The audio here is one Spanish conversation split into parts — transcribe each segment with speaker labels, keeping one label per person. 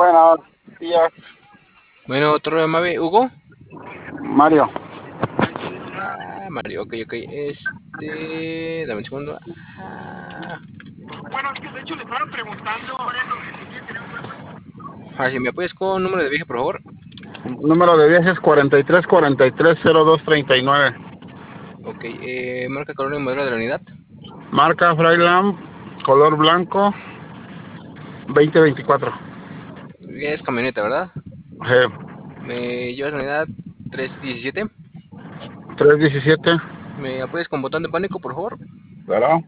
Speaker 1: Buenos días,
Speaker 2: Bueno, otro de Mave, Hugo.
Speaker 1: Mario.
Speaker 2: Mario, ok. Dame un segundo.
Speaker 3: Bueno, es que de hecho le estaban preguntando.
Speaker 2: Si me apoyas con número de viaje, por favor.
Speaker 1: Número de viajes 43-43-02-39.
Speaker 2: Ok, marca, color y modelo de la unidad.
Speaker 1: Marca Freiland, color blanco, 2024.
Speaker 2: Es camioneta, ¿verdad?
Speaker 1: Eh,
Speaker 2: Me llevas la unidad 317.
Speaker 1: 317.
Speaker 2: ¿Me apoyas con botón de pánico, por favor?
Speaker 1: ¿Verdad?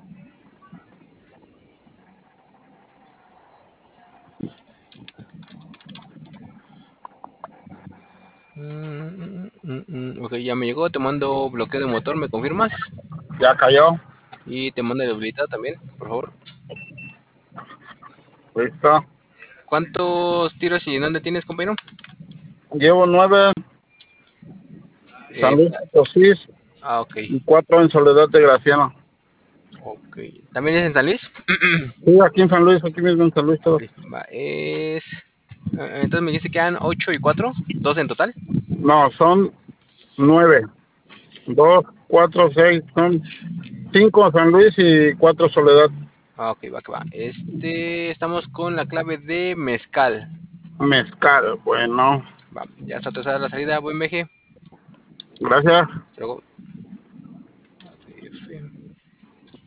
Speaker 2: Ok, ya me llegó. Te mando bloqueo de motor, ¿me confirmas?
Speaker 1: Ya cayó.
Speaker 2: Y te mando la habilidad también, por favor.
Speaker 1: Listo.
Speaker 2: ¿Cuántos tiros y dónde tienes, compañero?
Speaker 1: Llevo 9 San Luis Potosí
Speaker 2: Ok.
Speaker 1: y 4 en Soledad de Graciano.
Speaker 2: Ok. ¿También es en San Luis?
Speaker 1: Sí, aquí en San Luis, aquí mismo en San Luis todo.
Speaker 2: Listo. Va, entonces me dijiste que quedan 8 y 4, 2 en total.
Speaker 1: No, son 9. 2, 4, 6, son 5 San Luis y 4 Soledad.
Speaker 2: Ok, va que va. Estamos con la clave de mezcal.
Speaker 1: Mezcal, bueno.
Speaker 2: Va, ya está autorizada la salida. Buen viaje.
Speaker 1: Gracias.
Speaker 2: Hasta luego.